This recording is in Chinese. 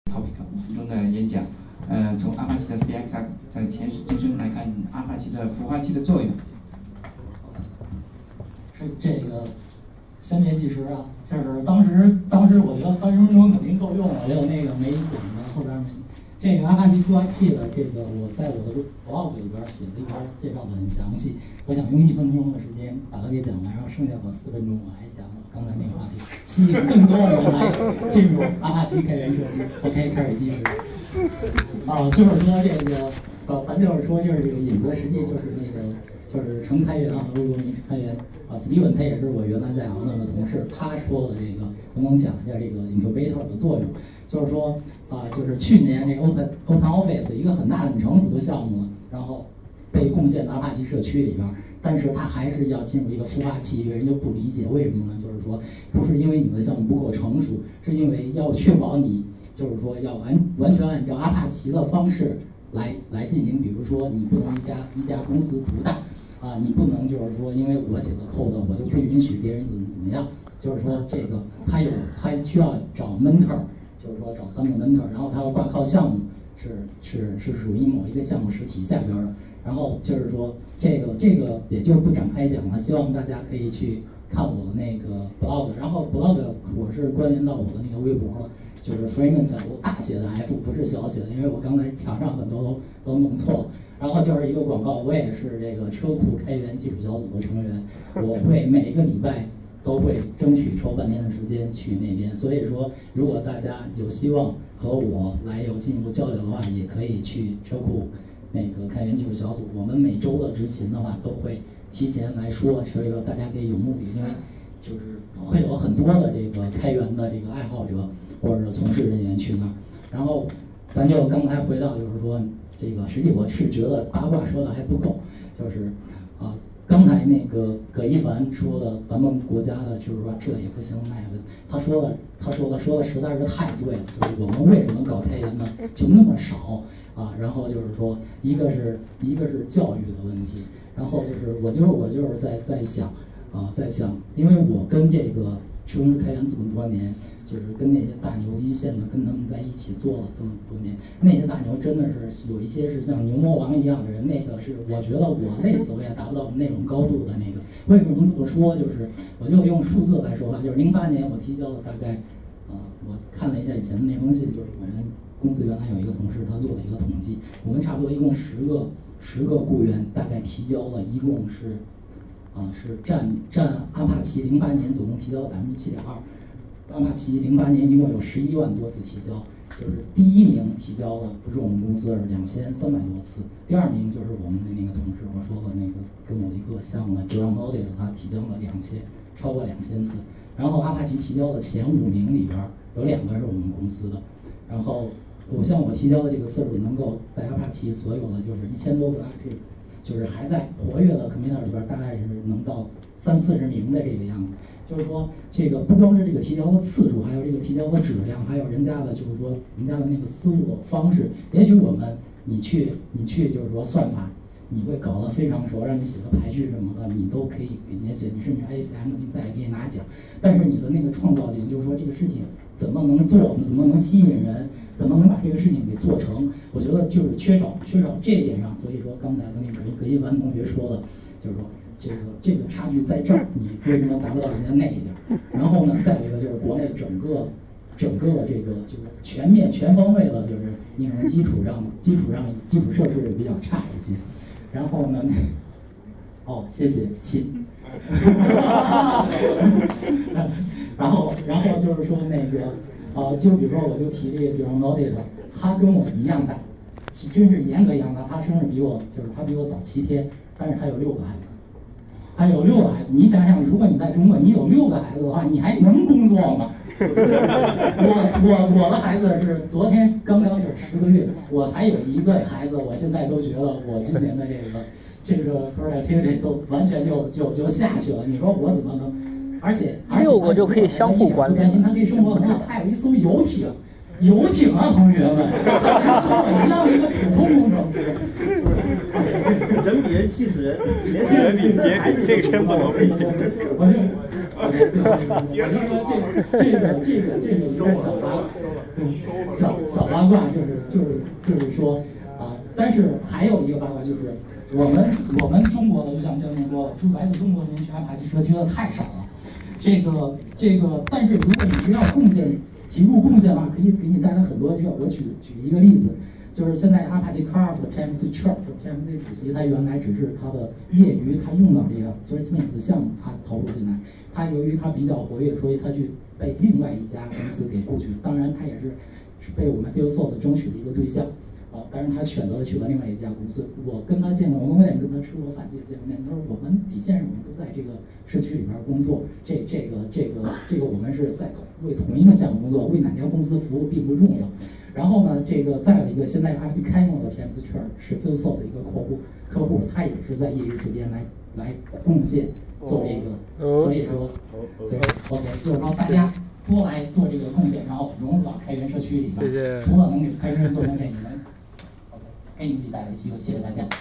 topic 5分钟的演讲。从阿帕奇的 CX 的前世今生来看，阿帕奇的孵化器的作用。 是这个先别计时啊，就是当时我觉得30分钟肯定够用了，也有那个没讲的后边没。这个阿帕奇孵化器的这个我在我的 blog 里边写了一篇介绍的很详细，我想用1分钟的时间把它给讲完，然后剩下的4分钟我还讲我刚才那个话题，吸引更多的人来进入阿帕奇开源设计。OK， 开始计时。就是说这个咱就是说就是这个引子，实际就是那个就是程开源啊，如果你是开源啊 ，Steven 他也是我原来在 Honor 的同事，他说的这个我能讲一下这个 incubator 的作用，就是说就是去年这个 Open Office 一个很大很成熟的项目，然后被贡献到阿帕奇社区里边，但是它还是要进入一个孵化器，人就不理解为什么呢？就是说不是因为你的项目不够成熟，是因为要确保你就是说要完全按照阿帕奇的方式来进行，比如说你不能一家公司独大啊，你不能就是说因为我写的 code 我就不允许别人怎么样，就是说这个他需要找 mentor， 就是说找3个 mentor， 然后他要挂靠项目是属于某一个项目实体下边的，然后就是说这个也就不展开讲了，希望大家可以去看我的那个 blog， 然后 blog 我是关联到我的那个微博了。就是 Freeman 大写的 F 不是小写的，因为我刚才墙上很多都弄错了。然后就是一个广告，我也是这个车库开源技术小组的成员，我会每个礼拜都会争取抽半天的时间去那边。所以说，如果大家有希望和我来有进一步交流的话，也可以去车库那个开源技术小组。我们每周的执勤的话，都会提前来说，所以说大家可以有目的，因为就是会有很多的这个开源的这个爱好者。或者是从事人员去那儿，然后咱就刚才回到就是说这个，实际我是觉得八卦说的还不够，就是刚才那个葛一凡说的，咱们国家的就是说这也不行那也不行，他说的实在是太对了，就是我们为什么搞开源呢？就那么少啊，然后就是说一个是教育的问题，然后就是我就是在想，因为我跟这个车公司开源这么多年。就是跟那些大牛一线的，跟他们在一起做了这么多年，那些大牛真的是有一些是像牛魔王一样的人，那个是我觉得我累死我也达不到那种高度的那个。为什么这么说？就是我就用数字来说吧，就是08年我提交了大概，我看了一下以前的那封信，就是我们公司原来有一个同事他做了一个统计，我们差不多一共10个雇员，大概提交了一共是占阿帕奇08年总共提交了7.2%。阿帕奇08年一共有11万多次提交，就是第1名提交的不是我们公司，是2300多次，第2名就是我们的那个同事，我说的那个跟我一个项目的 Geronimoid， 他提交了超过2000次，然后阿帕奇提交的前5名里边有2个是我们公司的，然后我提交的这个次数能够在阿帕奇所有的就是1000多个就是还在活跃的 committer 里边，大概是能到30-40名的这个样子。就是说，这个不光是这个提交的次数，还有这个提交的质量，还有人家的就是说人家的那个思路方式。也许你去就是说算法，你会搞得非常熟，让你写个排序什么的，你都可以给人家写，你甚至 ACM 竞赛也可以拿奖。但是你的那个创造性，就是说这个事情怎么能做，怎么能吸引人，怎么能把这个事情给做成，我觉得就是缺少这一点上。所以说刚才的那个葛一凡同学说的，就是说。这个差距在这儿，你为什么达不到人家那一点？然后呢，再有一个就是国内整个这个就是全方位的，就是应用基础设施也比较差一些。然后呢，谢谢亲。然后就是说那个就比如说我就提这个 Geronimoid， 他跟我一样大，真是严格一样大，他生日比我早7天，但是他有6个孩子。他有6个孩子，你想想，如果你在中国，你有6个孩子的话，你还能工作吗？我的孩子是昨天刚有10个月，我才有1个孩子，我现在都觉得我今年的这个 productivity 就完全就下去了。你说我怎么能？而且 6个就可以相互管理， 不担心他可以生活很好，他有一艘游艇。啊，同学们，和我一样一个普通工程师。 人比人气死人，年轻人比孩子这个真不能比。 OK， 我就说这个有点小八卦，对，小八卦就是说但是还有一个八卦就是我们中国的，就像江明说，来自中国的人去阿帕奇社区的太少了。这个，但是如果你是要提出贡献的话，可以给你带来很多。我举一个例子，就是现在 Apache Craft 的 PMC Chair、PMC 主席，他原来只是他的业余，他用到这个 Smith 项目，他投入进来。他由于他比较活跃，所以他去被另外一家公司给雇去。当然，他也是被我们 FieldSource 争取的一个对象。但是他选择了去了另外一家公司。我跟他见过，我也跟他吃过饭，见过面。他说我们底线是我们都在这个社区里边工作，这个我们是在为同一个项目工作，为哪家公司服务并不重要。然后呢，再有一个现在 Apache 开幕的 PMC Chair 是 FieldSource 一个客户，他也是在业余时间来贡献做这个，所以 OK， 就是说大家多来做这个贡献，然后融入到开源社区里边。除了能给开源做贡献，你们给你自己带来机会，谢谢大家。